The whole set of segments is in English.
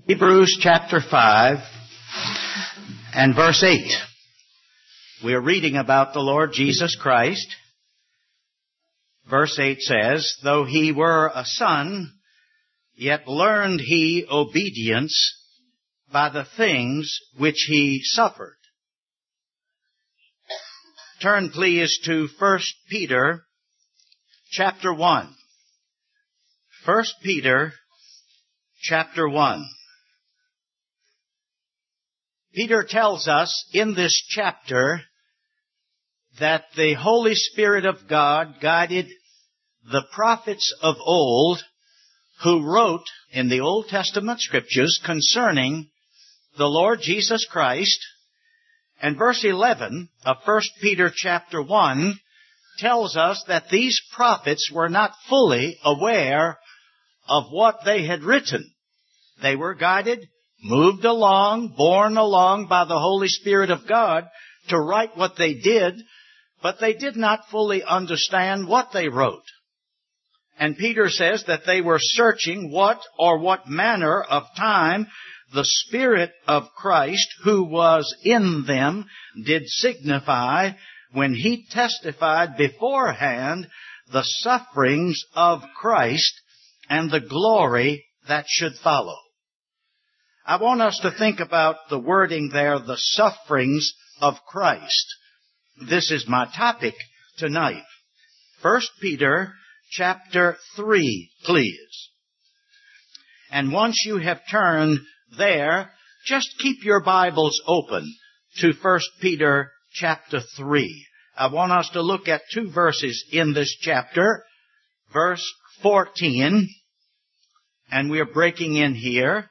Hebrews chapter 5 and verse 8. We are reading about the Lord Jesus Christ. Verse 8 says, "Though he were a son, yet learned he obedience by the things which he suffered." Turn please to 1 Peter chapter 1. 1 Peter chapter 1. Peter tells us in this chapter that the Holy Spirit of God guided the prophets of old who wrote in the Old Testament Scriptures concerning the Lord Jesus Christ. And verse 11 of 1 Peter chapter 1 tells us that these prophets were not fully aware of what they had written. They were guided, moved along, borne along by the Holy Spirit of God to write what they did, but they did not fully understand what they wrote. And Peter says that they were searching what manner of time the Spirit of Christ who was in them did signify when he testified beforehand the sufferings of Christ and the glory that should follow. I want us to think about the wording there, the sufferings of Christ. This is my topic tonight. 1 Peter chapter 3, please. And once you have turned there, just keep your Bibles open to 1 Peter chapter 3. I want us to look at two verses in this chapter. Verse 14, and we're breaking in here.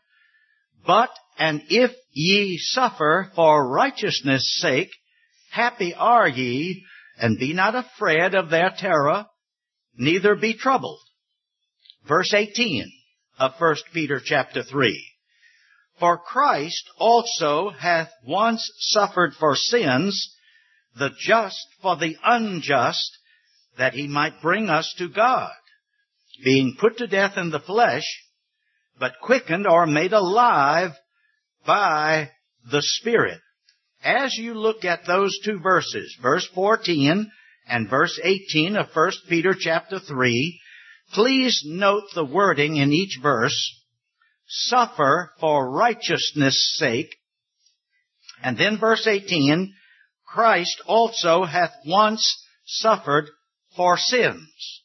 And if ye suffer for righteousness' sake, happy are ye, and be not afraid of their terror, neither be troubled. Verse 18 of 1 Peter chapter 3. For Christ also hath once suffered for sins, the just for the unjust, that he might bring us to God, being put to death in the flesh, but quickened or made alive by the Spirit. As you look at those two verses, verse 14 and verse 18 of 1 Peter chapter 3, please note the wording in each verse, suffer for righteousness' sake. And then verse 18, Christ also hath once suffered for sins.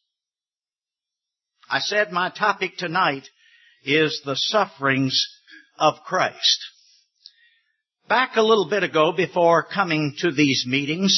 I said my topic tonight is the sufferings of Christ. Back a little bit ago, before coming to these meetings,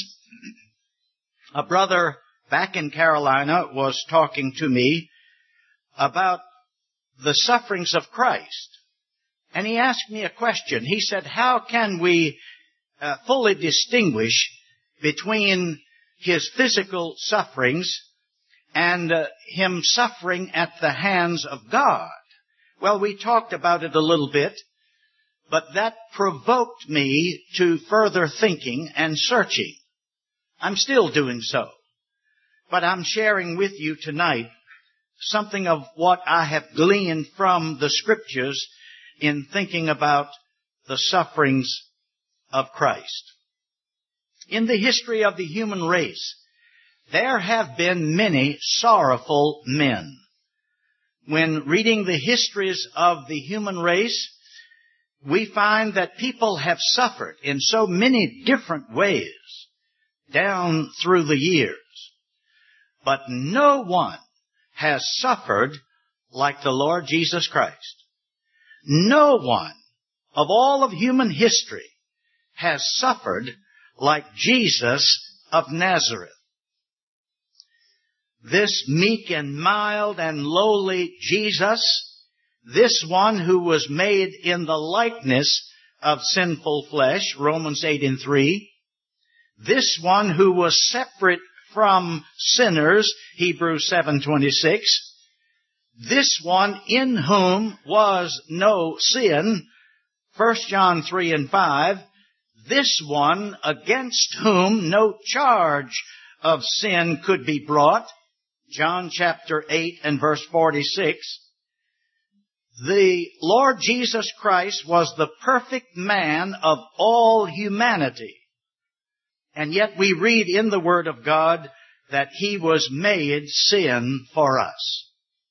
a brother back in Carolina was talking to me about the sufferings of Christ. And he asked me a question. He said, how can we fully distinguish between his physical sufferings and him suffering at the hands of God? Well, we talked about it a little bit, but that provoked me to further thinking and searching. I'm still doing so. But I'm sharing with you tonight something of what I have gleaned from the Scriptures in thinking about the sufferings of Christ. In the history of the human race, there have been many sorrowful men. When reading the histories of the human race, we find that people have suffered in so many different ways down through the years. But no one has suffered like the Lord Jesus Christ. No one of all of human history has suffered like Jesus of Nazareth. This meek and mild and lowly Jesus, this one who was made in the likeness of sinful flesh, Romans 8:3, this one who was separate from sinners, Hebrews 7:26, this one in whom was no sin, 1 John 3:5, this one against whom no charge of sin could be brought, John chapter 8 and verse 46, The Lord Jesus Christ was the perfect man of all humanity. And yet we read in the Word of God that He was made sin for us.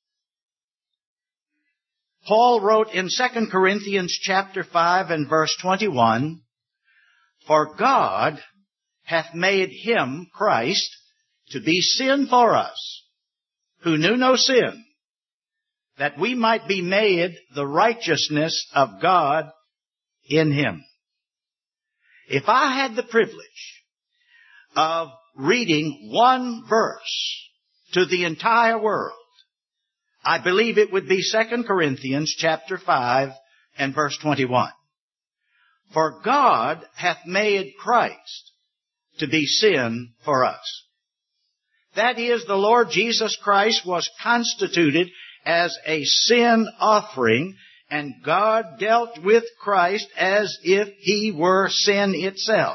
Paul wrote in 2 Corinthians chapter 5 and verse 21, "For God hath made Him, Christ, to be sin for us, who knew no sin, that we might be made the righteousness of God in Him." If I had the privilege of reading one verse to the entire world, I believe it would be 2 Corinthians chapter 5 and verse 21. "For God hath made Christ to be sin for us." That is, the Lord Jesus Christ was constituted as a sin offering, and God dealt with Christ as if He were sin itself.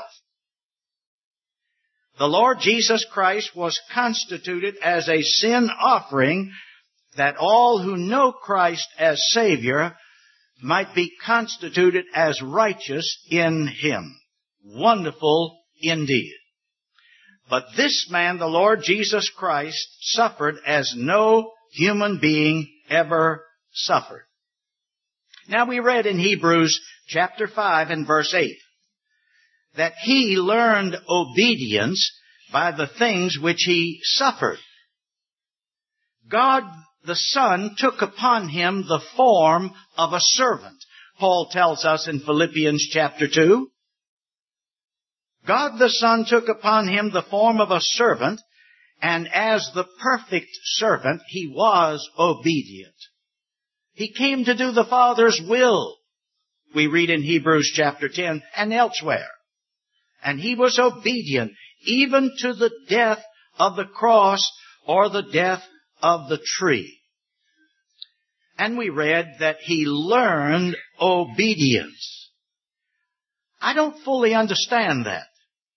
The Lord Jesus Christ was constituted as a sin offering, that all who know Christ as Savior might be constituted as righteous in Him. Wonderful indeed. But this man, the Lord Jesus Christ, suffered as no human being ever suffered. Now we read in Hebrews chapter 5 and verse 8 that He learned obedience by the things which He suffered. God the Son took upon Him the form of a servant. Paul tells us in Philippians chapter 2. God the Son took upon Him the form of a servant, and as the perfect servant, He was obedient. He came to do the Father's will. We read in Hebrews chapter 10 and elsewhere. And He was obedient even to the death of the cross or the death of the tree. And we read that He learned obedience. I don't fully understand that.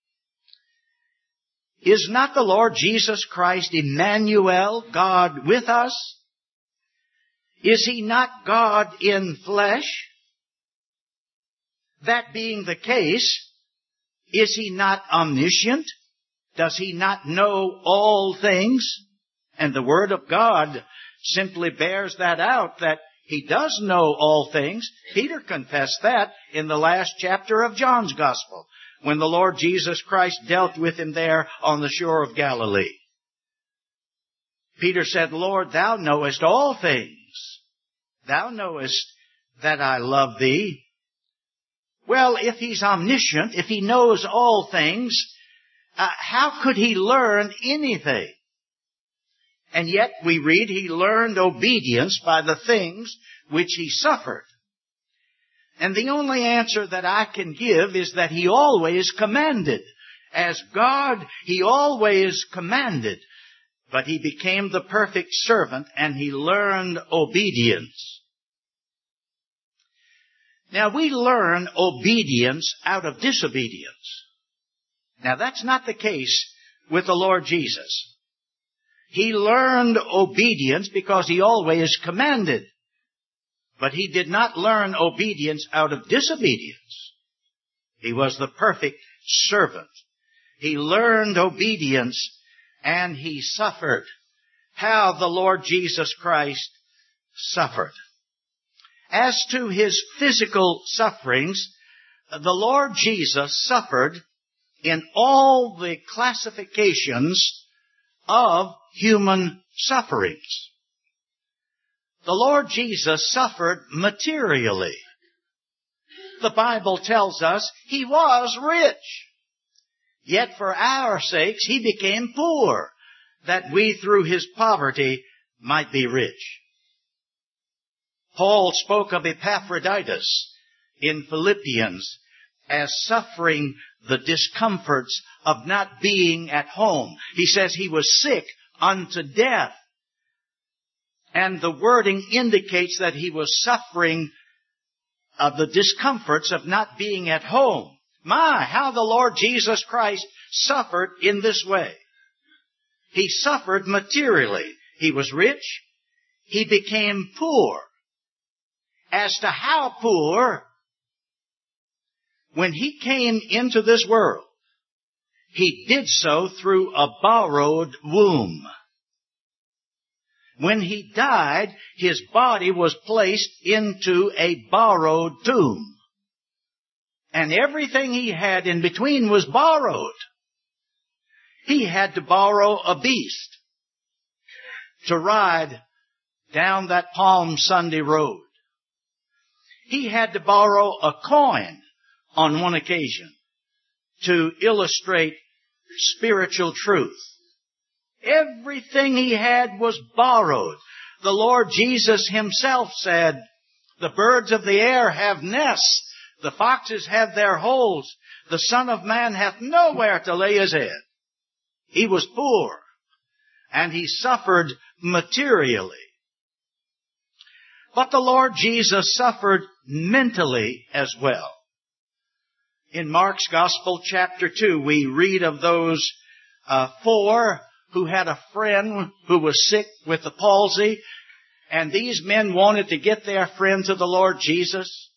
Is not the Lord Jesus Christ Emmanuel, God with us? Is He not God in flesh? That being the case, is He not omniscient? Does He not know all things? And the Word of God simply bears that out, that He does know all things. Peter confessed that in the last chapter of John's Gospel, when the Lord Jesus Christ dealt with him there on the shore of Galilee. Peter said, "Lord, Thou knowest all things. Thou knowest that I love Thee." Well, if He's omniscient, if He knows all things, how could He learn anything? And yet we read He learned obedience by the things which He suffered. And the only answer that I can give is that He always commanded. As God, He always commanded. But He became the perfect servant and He learned obedience. Now we learn obedience out of disobedience. Now that's not the case with the Lord Jesus. He learned obedience because He always commanded. But He did not learn obedience out of disobedience. He was the perfect servant. He learned obedience and He suffered. How the Lord Jesus Christ suffered. As to His physical sufferings, the Lord Jesus suffered in all the classifications of human sufferings. The Lord Jesus suffered materially. The Bible tells us He was rich. Yet for our sakes He became poor, that we through His poverty might be rich. Paul spoke of Epaphroditus in Philippians as suffering the discomforts of not being at home. He says he was sick unto death. And the wording indicates that he was suffering of the discomforts of not being at home. My, how the Lord Jesus Christ suffered in this way. He suffered materially. He was rich. He became poor. as to how poor, when He came into this world, He did so through a borrowed womb. When He died, His body was placed into a borrowed tomb. And everything He had in between was borrowed. He had to borrow a beast to ride down that Palm Sunday road. He had to borrow a coin on one occasion to illustrate spiritual truth. Everything He had was borrowed. The Lord Jesus Himself said, "The birds of the air have nests, the foxes have their holes, the Son of Man hath nowhere to lay His head." He was poor, and He suffered materially. But the Lord Jesus suffered mentally as well. In Mark's Gospel, chapter 2, we read of those 4 who had a friend who was sick with the palsy, and these men wanted to get their friend to the Lord Jesus,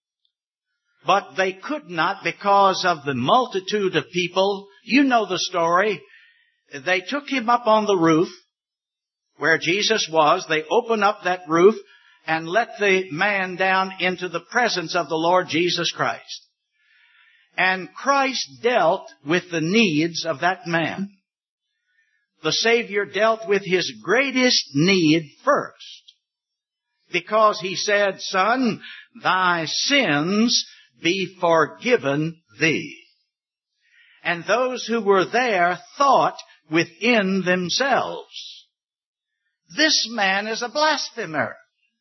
but they could not because of the multitude of people. You know the story. They took Him up on the roof where Jesus was. They opened up that roof and let the man down into the presence of the Lord Jesus Christ. And Christ dealt with the needs of that man. The Savior dealt with his greatest need first, because He said, "Son, thy sins be forgiven thee." And those who were there thought within themselves, "This man is a blasphemer.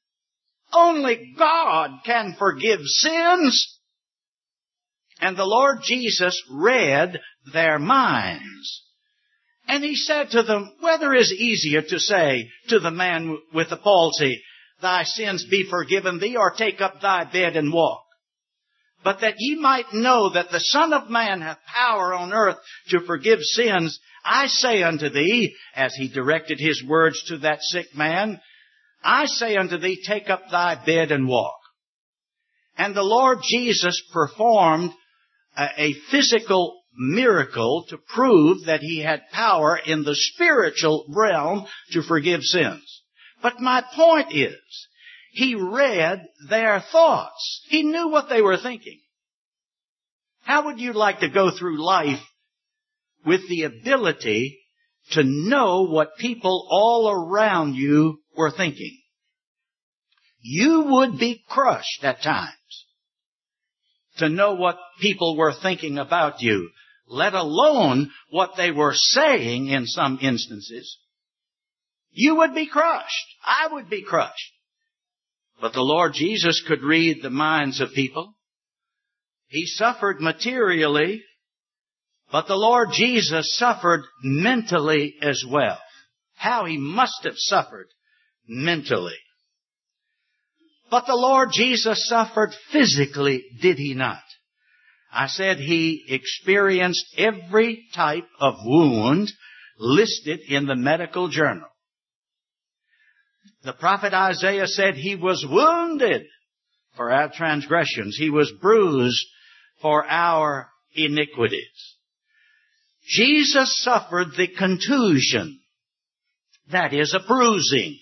Only God can forgive sins." And the Lord Jesus read their minds. And He said to them, "Whether is easier to say to the man with the palsy, 'Thy sins be forgiven thee,' or 'Take up thy bed and walk'? But that ye might know that the Son of Man hath power on earth to forgive sins, I say unto thee," as He directed His words to that sick man, "I say unto thee, take up thy bed and walk." And the Lord Jesus performed a physical miracle to prove that He had power in the spiritual realm to forgive sins. But my point is, He read their thoughts. He knew what they were thinking. How would you like to go through life with the ability to know what people all around you were thinking? You would be crushed at times to know what people were thinking about you, let alone what they were saying in some instances. You would be crushed. I would be crushed. But the Lord Jesus could read the minds of people. He suffered materially, but the Lord Jesus suffered mentally as well. How He must have suffered mentally. But the Lord Jesus suffered physically, did He not? I said He experienced every type of wound listed in the medical journal. The prophet Isaiah said He was wounded for our transgressions. He was bruised for our iniquities. Jesus suffered the contusion. That is a bruising.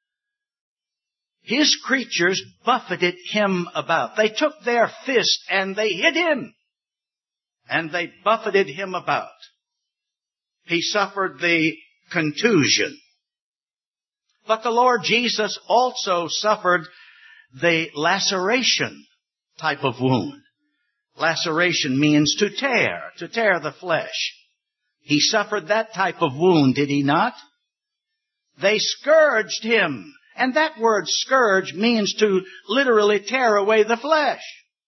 His creatures buffeted Him about. They took their fist and they hit Him. And they buffeted Him about. He suffered the contusion. But the Lord Jesus also suffered the laceration type of wound. Laceration means to tear the flesh. He suffered that type of wound, did He not? They scourged Him. And that word scourge means to literally tear away the flesh.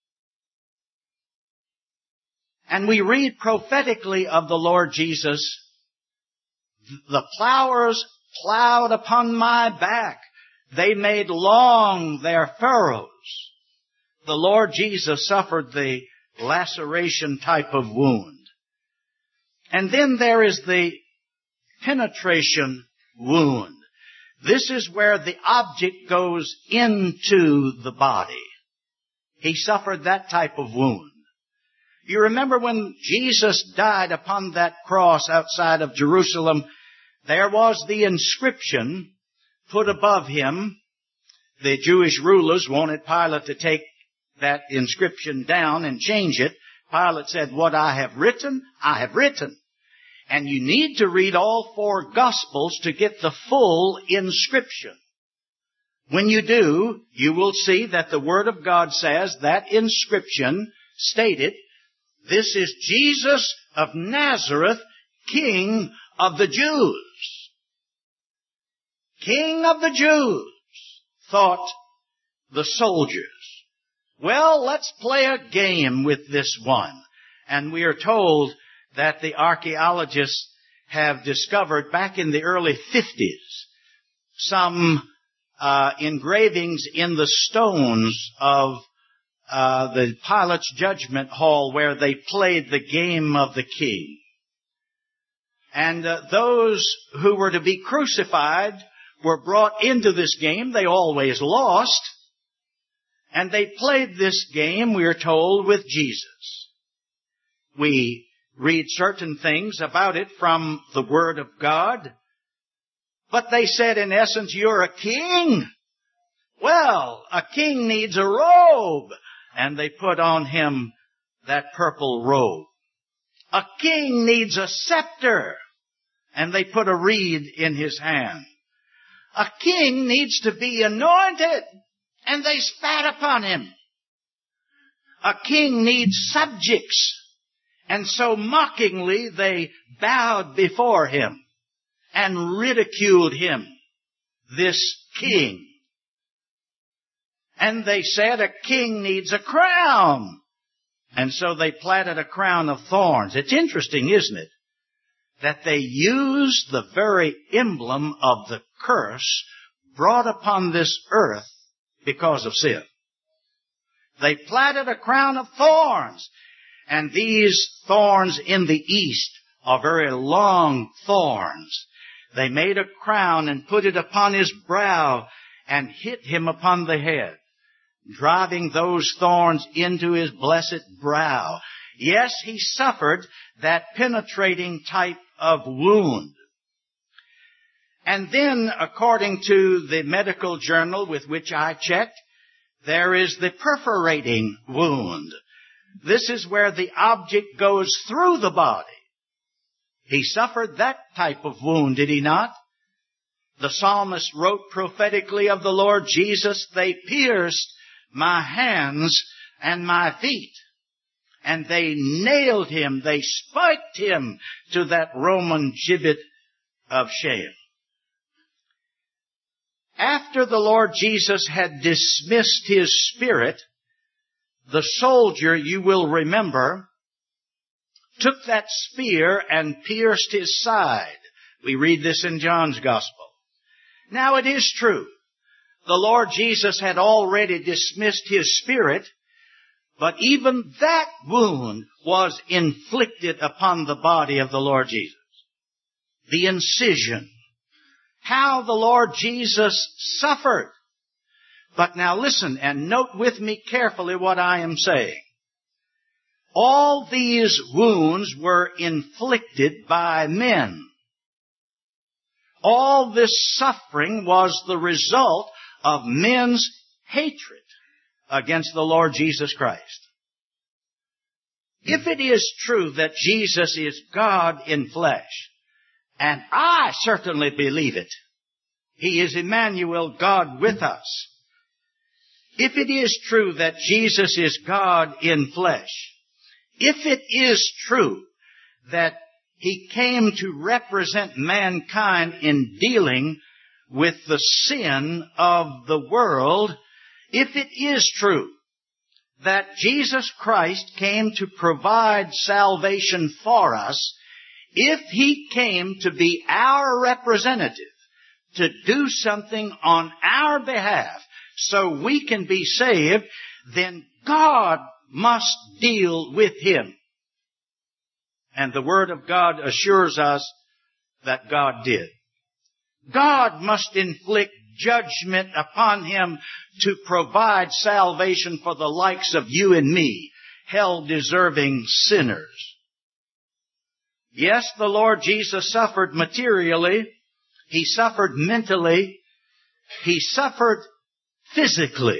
And we read prophetically of the Lord Jesus, "The plowers plowed upon my back. They made long their furrows." The Lord Jesus suffered the laceration type of wound. And then there is the penetration wound. This is where the object goes into the body. He suffered that type of wound. You remember when Jesus died upon that cross outside of Jerusalem, there was the inscription put above him. The Jewish rulers wanted Pilate to take that inscription down and change it. Pilate said, "What I have written, I have written." And you need to read all 4 Gospels to get the full inscription. When you do, you will see that the Word of God says that inscription stated, "This is Jesus of Nazareth, King of the Jews." King of the Jews, thought the soldiers. Well, let's play a game with this one. And we are told that the archaeologists have discovered back in the early 50s some engravings in the stones of the Pilate's judgment hall where they played the game of the king. And those who were to be crucified were brought into this game. They always lost. And they played this game, we are told, with Jesus. We read certain things about it from the Word of God. But they said, in essence, "You're a king." Well, a king needs a robe. And they put on him that purple robe. A king needs a scepter. And they put a reed in his hand. A king needs to be anointed. And they spat upon him. A king needs subjects. And so mockingly they bowed before him and ridiculed him, this king. And they said a king needs a crown. And so they platted a crown of thorns. It's interesting, isn't it, that they used the very emblem of the curse brought upon this earth because of sin. They platted a crown of thorns. And these thorns in the east are very long thorns. They made a crown and put it upon his brow and hit him upon the head, driving those thorns into his blessed brow. Yes, he suffered that penetrating type of wound. And then, according to the medical journal with which I checked, there is the perforating wound. This is where the object goes through the body. He suffered that type of wound, did he not? The psalmist wrote prophetically of the Lord Jesus, "They pierced my hands and my feet, and they nailed him, they spiked him to that Roman gibbet of shame." After the Lord Jesus had dismissed his spirit, the soldier, you will remember, took that spear and pierced his side. We read this in John's Gospel. Now it is true, the Lord Jesus had already dismissed his spirit, but even that wound was inflicted upon the body of the Lord Jesus. The incision. How the Lord Jesus suffered. But now listen and note with me carefully what I am saying. All these wounds were inflicted by men. All this suffering was the result of men's hatred against the Lord Jesus Christ. If it is true that Jesus is God in flesh, and I certainly believe it, He is Emmanuel, God with us. If it is true that Jesus is God in flesh, if it is true that He came to represent mankind in dealing with the sin of the world, if it is true that Jesus Christ came to provide salvation for us, if He came to be our representative, to do something on our behalf so we can be saved, then God must deal with Him. And the Word of God assures us that God did. God must inflict judgment upon him to provide salvation for the likes of you and me, hell-deserving sinners. Yes, the Lord Jesus suffered materially. He suffered mentally. He suffered physically.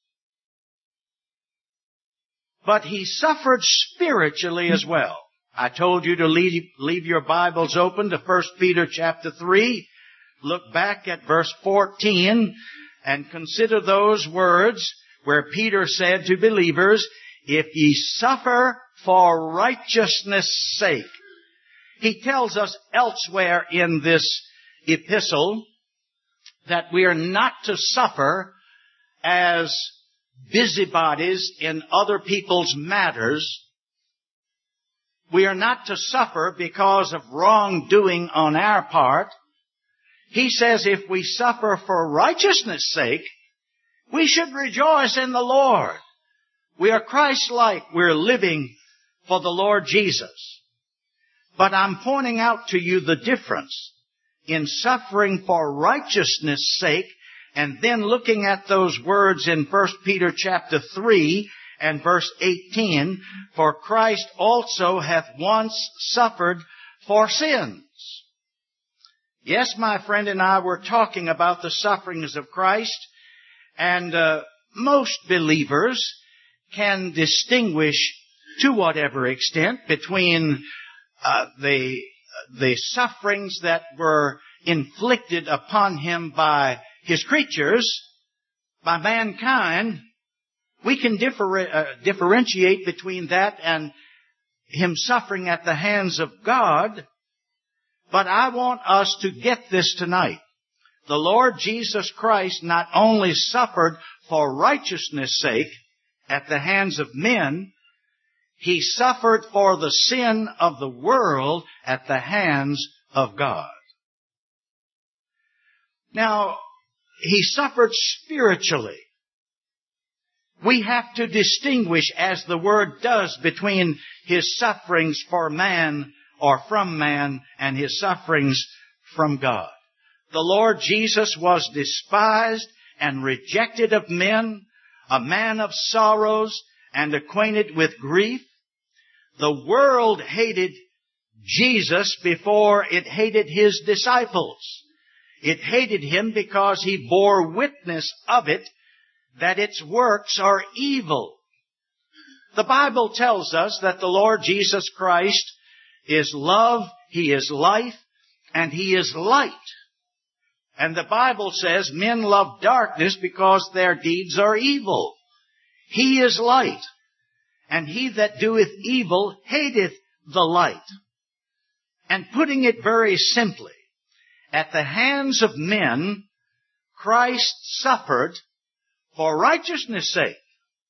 But he suffered spiritually as well. I told you to leave your Bibles open to 1 Peter chapter 3. Look back at verse 14 and consider those words where Peter said to believers, if ye suffer for righteousness' sake. He tells us elsewhere in this epistle that we are not to suffer as busybodies in other people's matters. We are not to suffer because of wrongdoing on our part. He says if we suffer for righteousness' sake, we should rejoice in the Lord. We are Christ-like. We're living for the Lord Jesus. But I'm pointing out to you the difference in suffering for righteousness' sake and then looking at those words in 1 Peter chapter 3 and verse 18, for Christ also hath once suffered for sins. Yes, my friend and I were talking about the sufferings of Christ, and most believers can distinguish to whatever extent between the sufferings that were inflicted upon him by his creatures, by mankind. We can differentiate between that and him suffering at the hands of God. But I want us to get this tonight. The Lord Jesus Christ not only suffered for righteousness' sake at the hands of men, he suffered for the sin of the world at the hands of God. Now, he suffered spiritually. We have to distinguish, as the Word does, between his sufferings for man or from man and his sufferings from God. The Lord Jesus was despised and rejected of men, a man of sorrows and acquainted with grief. The world hated Jesus before it hated his disciples. It hated him because he bore witness of it, that its works are evil. The Bible tells us that the Lord Jesus Christ is love, he is life, and he is light. And the Bible says men love darkness because their deeds are evil. He is light, and he that doeth evil hateth the light. And putting it very simply, at the hands of men, Christ suffered for righteousness' sake.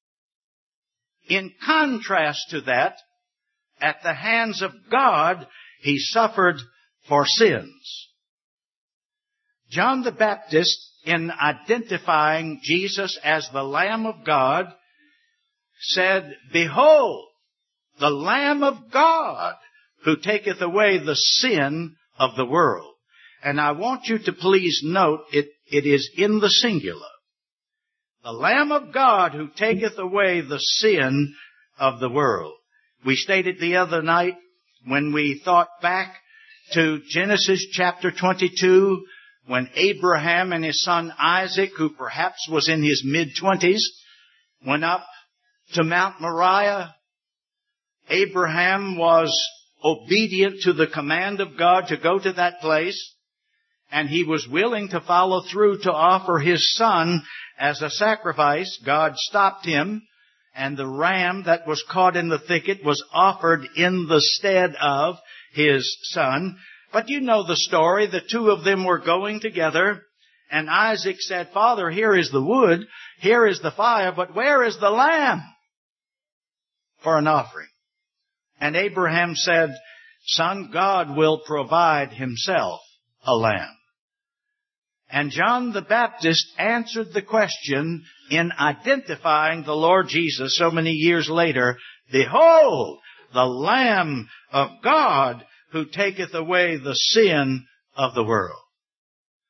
In contrast to that, at the hands of God, he suffered for sins. John the Baptist, in identifying Jesus as the Lamb of God, said, "Behold, the Lamb of God, who taketh away the sin of the world." And I want you to please note, it is in the singular. The Lamb of God who taketh away the sin of the world. We stated the other night when we thought back to Genesis chapter 22, when Abraham and his son Isaac, who perhaps was in his mid-20s, went up to Mount Moriah. Abraham was obedient to the command of God to go to that place, and he was willing to follow through to offer his son as a sacrifice. God stopped him, and the ram that was caught in the thicket was offered in the stead of his son. But you know the story. The two of them were going together, and Isaac said, "Father, here is the wood, here is the fire, but where is the lamb for an offering?" And Abraham said, "Son, God will provide himself a lamb." And John the Baptist answered the question in identifying the Lord Jesus so many years later. "Behold, the Lamb of God who taketh away the sin of the world."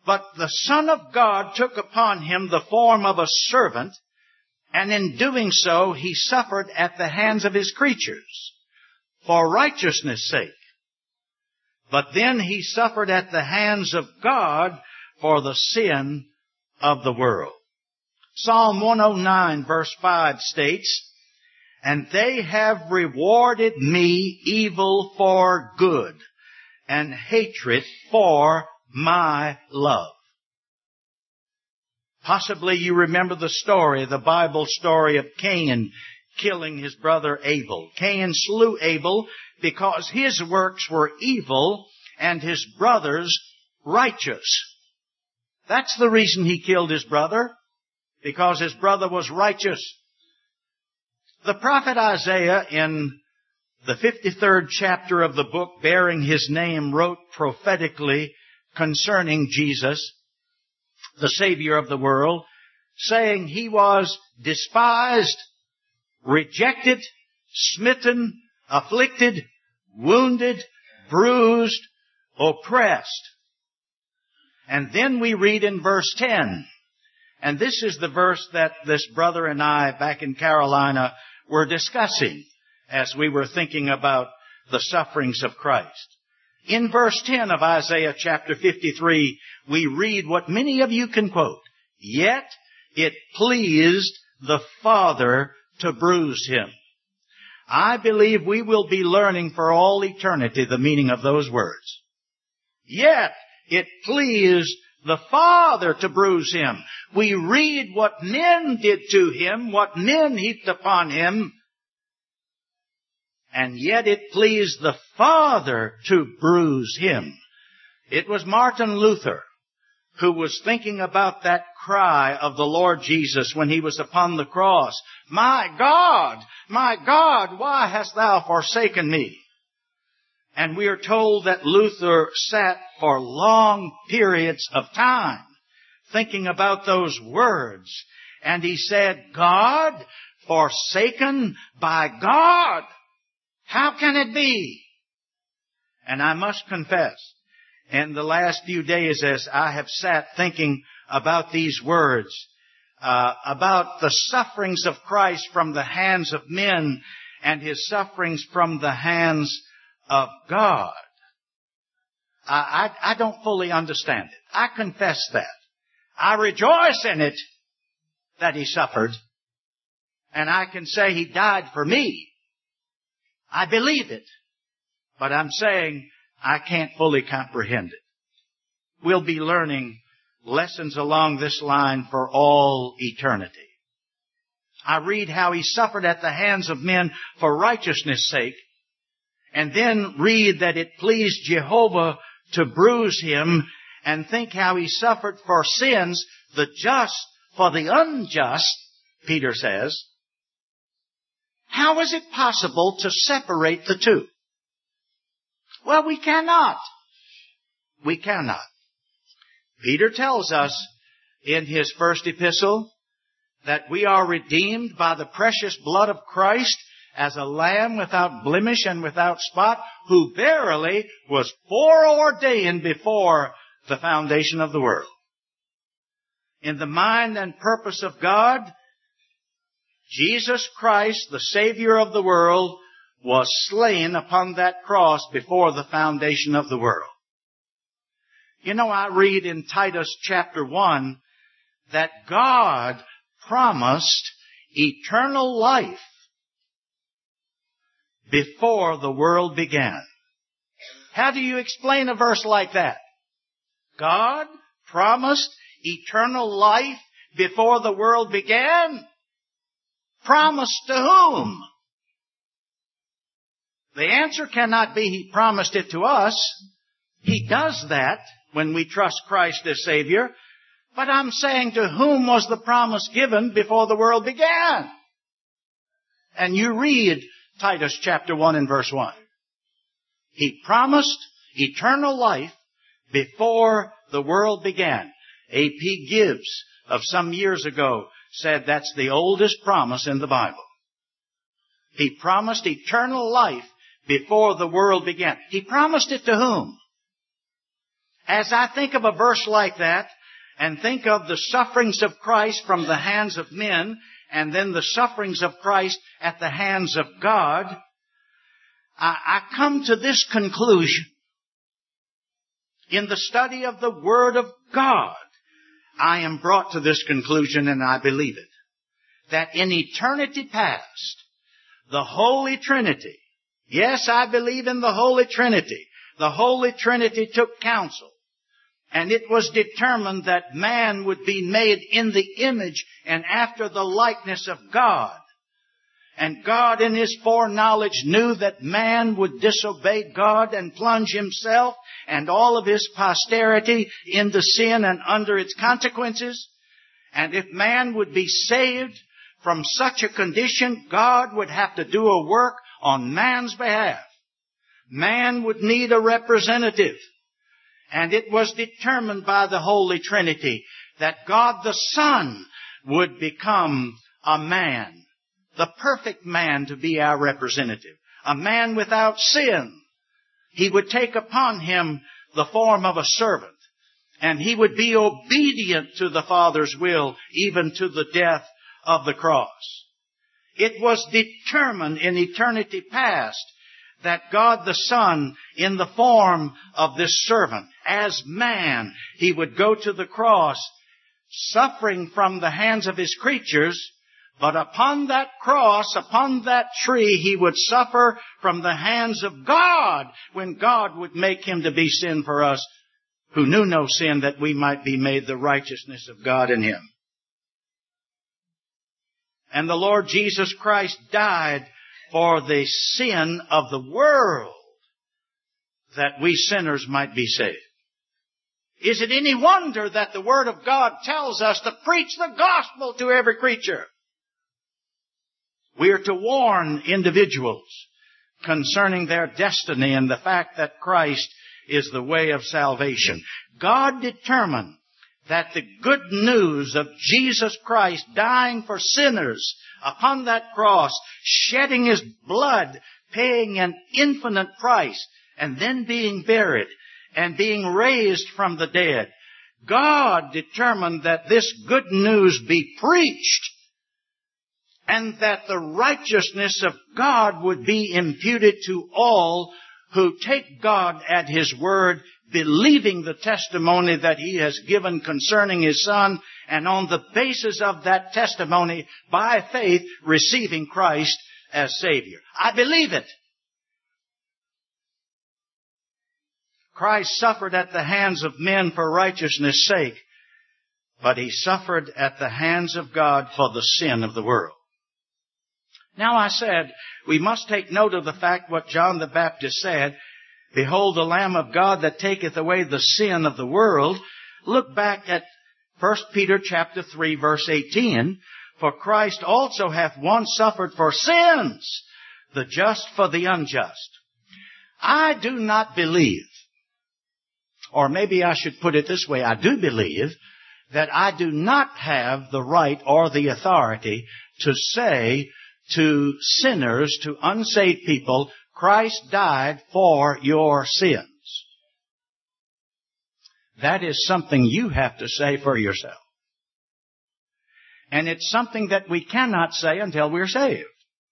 But the Son of God took upon him the form of a servant, and in doing so he suffered at the hands of his creatures for righteousness' sake. But then he suffered at the hands of God for the sin of the world. Psalm 109 verse 5 states, "And they have rewarded me evil for good, and hatred for my love." Possibly you remember the Bible story of Cain killing his brother Abel. Cain slew Abel because his works were evil and his brother's righteous. That's the reason he killed his brother, because his brother was righteous. The prophet Isaiah, in the 53rd chapter of the book bearing his name, wrote prophetically concerning Jesus, the Savior of the world, saying he was despised, rejected, smitten, afflicted, wounded, bruised, oppressed. And then we read in verse 10, and this is the verse that this brother and I back in Carolina were discussing as we were thinking about the sufferings of Christ. In verse 10 of Isaiah chapter 53, we read what many of you can quote. "Yet it pleased the Father to bruise him." I believe we will be learning for all eternity the meaning of those words. Yet it pleased the Father to bruise him. We read what men did to him, what men heaped upon him, and yet it pleased the Father to bruise him. It was Martin Luther who was thinking about that cry of the Lord Jesus when he was upon the cross. My God, why hast thou forsaken me?" And we are told that Luther sat for long periods of time thinking about those words. And he said, "God, forsaken by God? How can it be?" And I must confess, in the last few days as I have sat thinking about these words, about the sufferings of Christ from the hands of men and his sufferings from the hands of God, I don't fully understand it. I confess that. I rejoice in it that he suffered, and I can say he died for me. I believe it, but I'm saying I can't fully comprehend it. We'll be learning lessons along this line for all eternity. I read how he suffered at the hands of men for righteousness' sake, and then read that it pleased Jehovah to bruise him, and think how he suffered for sins, the just for the unjust, Peter says. How is it possible to separate the two? Well, we cannot. We cannot. Peter tells us in his first epistle that we are redeemed by the precious blood of Christ as a lamb without blemish and without spot, who verily was foreordained before the foundation of the world. In the mind and purpose of God, Jesus Christ, the Savior of the world, was slain upon that cross before the foundation of the world. You know, I read in Titus chapter 1 that God promised eternal life before the world began. How do you explain a verse like that? God promised eternal life before the world began? Promised to whom? The answer cannot be he promised it to us. He does that when we trust Christ as Savior. But I'm saying, to whom was the promise given before the world began? And you read Titus chapter 1 and verse 1. He promised eternal life before the world began. A.P. Gibbs of some years ago said that's the oldest promise in the Bible. He promised eternal life before the world began. He promised it to whom? As I think of a verse like that, and think of the sufferings of Christ from the hands of men, and then the sufferings of Christ at the hands of God, I come to this conclusion. In the study of the Word of God, I am brought to this conclusion, and I believe it, that in eternity past, the Holy Trinity, yes, I believe in the Holy Trinity. The Holy Trinity took counsel, and it was determined that man would be made in the image and after the likeness of God. And God in His foreknowledge knew that man would disobey God and plunge himself and all of his posterity into sin and under its consequences. And if man would be saved from such a condition, God would have to do a work on man's behalf. Man would need a representative. And it was determined by the Holy Trinity that God the Son would become a man, the perfect man to be our representative, a man without sin. He would take upon Him the form of a servant, and He would be obedient to the Father's will, even to the death of the cross. It was determined in eternity past that God the Son, in the form of this servant, as man, He would go to the cross, suffering from the hands of His creatures, but upon that cross, upon that tree, He would suffer from the hands of God, when God would make Him to be sin for us, who knew no sin, that we might be made the righteousness of God in Him. And the Lord Jesus Christ died for the sin of the world, that we sinners might be saved. Is it any wonder that the Word of God tells us to preach the gospel to every creature? We are to warn individuals concerning their destiny and the fact that Christ is the way of salvation. God determined that the good news of Jesus Christ dying for sinners upon that cross, shedding His blood, paying an infinite price, and then being buried and being raised from the dead. God determined that this good news be preached, and that the righteousness of God would be imputed to all who take God at His word, believing the testimony that He has given concerning His Son, and on the basis of that testimony, by faith, receiving Christ as Savior. I believe it. Christ suffered at the hands of men for righteousness' sake, but He suffered at the hands of God for the sin of the world. Now I said, we must take note of the fact what John the Baptist said, "Behold the Lamb of God that taketh away the sin of the world." Look back at 1 Peter chapter 3 verse 18. "For Christ also hath once suffered for sins, the just for the unjust." I do not believe, or maybe I should put it this way, I do believe that I do not have the right or the authority to say to sinners, to unsaved people, Christ died for your sins. That is something you have to say for yourself. And it's something that we cannot say until we're saved.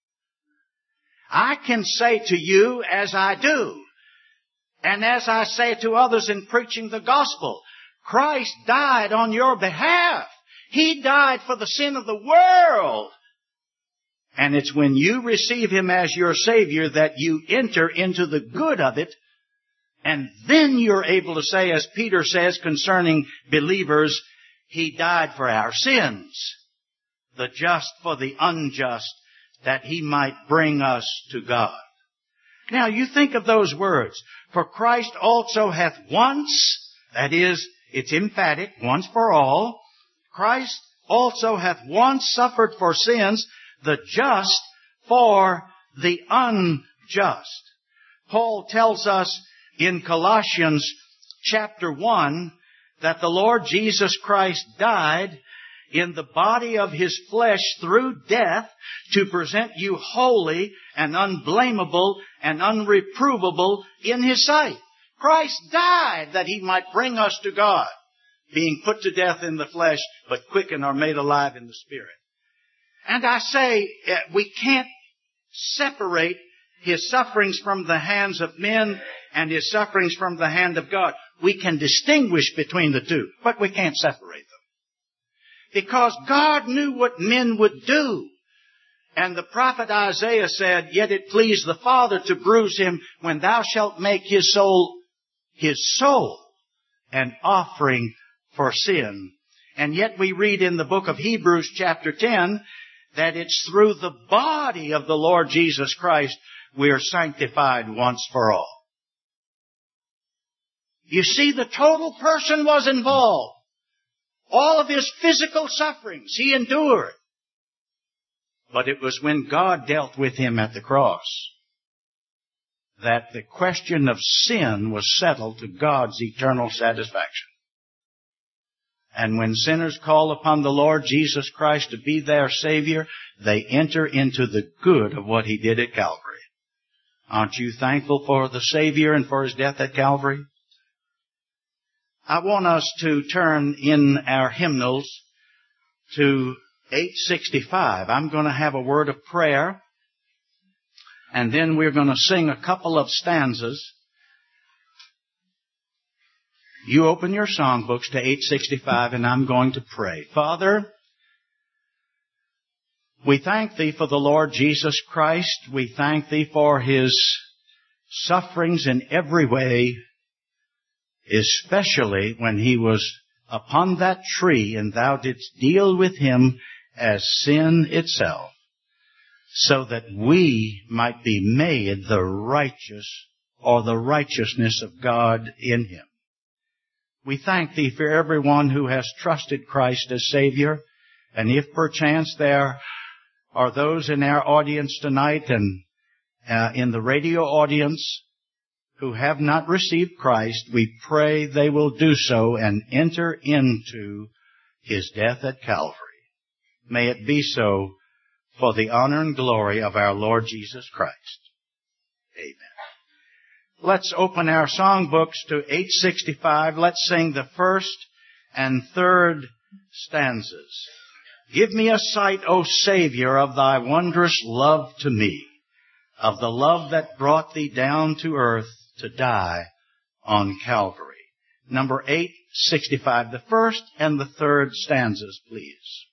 I can say to you as I do, and as I say to others in preaching the gospel, Christ died on your behalf. He died for the sin of the world. And it's when you receive Him as your Savior that you enter into the good of it. And then you're able to say, as Peter says concerning believers, He died for our sins, the just for the unjust, that He might bring us to God. Now you think of those words. For Christ also hath once, that is, it's emphatic, once for all. Christ also hath once suffered for sins, the just for the unjust. Paul tells us in Colossians chapter 1 that the Lord Jesus Christ died in the body of His flesh through death to present you holy and unblameable and unreprovable in His sight. Christ died that He might bring us to God, being put to death in the flesh, but quickened or made alive in the Spirit. And I say, we can't separate His sufferings from the hands of men and His sufferings from the hand of God. We can distinguish between the two, but we can't separate them. Because God knew what men would do. And the prophet Isaiah said, "Yet it pleased the Father to bruise Him when thou shalt make His soul an offering for sin." And yet we read in the book of Hebrews chapter 10 that it's through the body of the Lord Jesus Christ we are sanctified once for all. You see, the total person was involved. All of His physical sufferings He endured. But it was when God dealt with Him at the cross that the question of sin was settled to God's eternal satisfaction. And when sinners call upon the Lord Jesus Christ to be their Savior, they enter into the good of what He did at Calvary. Aren't you thankful for the Savior and for His death at Calvary? I want us to turn in our hymnals to 865. I'm going to have a word of prayer, and then we're going to sing a couple of stanzas. You open your songbooks to 865, and I'm going to pray. Father, we thank Thee for the Lord Jesus Christ. We thank Thee for His sufferings in every way, especially when He was upon that tree and Thou didst deal with Him as sin itself, so that we might be made the righteous or the righteousness of God in Him. We thank Thee for everyone who has trusted Christ as Savior, and if perchance there are those in our audience tonight and in the radio audience who have not received Christ, we pray they will do so and enter into His death at Calvary. May it be so for the honor and glory of our Lord Jesus Christ. Amen. Let's open our songbooks to 865. Let's sing the first and third stanzas. Give me a sight, O Savior, of Thy wondrous love to me, of the love that brought Thee down to earth to die on Calvary. Number 865, the first and the third stanzas, please.